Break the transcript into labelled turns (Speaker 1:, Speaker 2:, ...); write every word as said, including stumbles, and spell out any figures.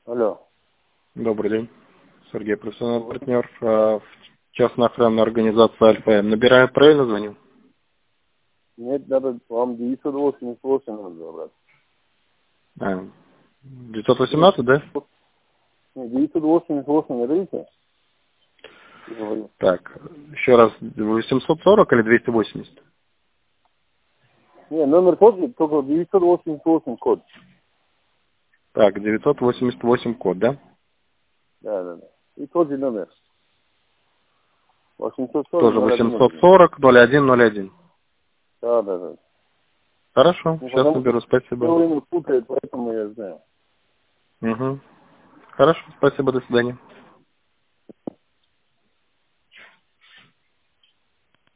Speaker 1: Алло.
Speaker 2: Добрый день. Сергей, профессиональный партнер в частной охранной организации Альфа-М. Набираю, правильно звоню?
Speaker 1: Нет, надо вам девятьсот восемьдесят восемь надо забрать.
Speaker 2: А, девятьсот восемнадцать, да?
Speaker 1: Нет, девятьсот восемьдесят восемь, наберите. Говорю.
Speaker 2: Так, еще раз, восемьсот сорок или двести восемьдесят?
Speaker 1: Не, номер тот же, только девятьсот восемьдесят восемь код.
Speaker 2: Так, девятьсот восемьдесят восемь код, да?
Speaker 1: Да, да, да. И тот же номер. восемьсот сорок
Speaker 2: Тоже
Speaker 1: ноль один.
Speaker 2: восемьсот сорок ноль один ноль один.
Speaker 1: Да, да, да.
Speaker 2: Хорошо,
Speaker 1: Ну,
Speaker 2: сейчас
Speaker 1: потому что
Speaker 2: наберу,
Speaker 1: все
Speaker 2: спасибо.
Speaker 1: время путает, поэтому я знаю.
Speaker 2: Угу. Хорошо, спасибо, до свидания.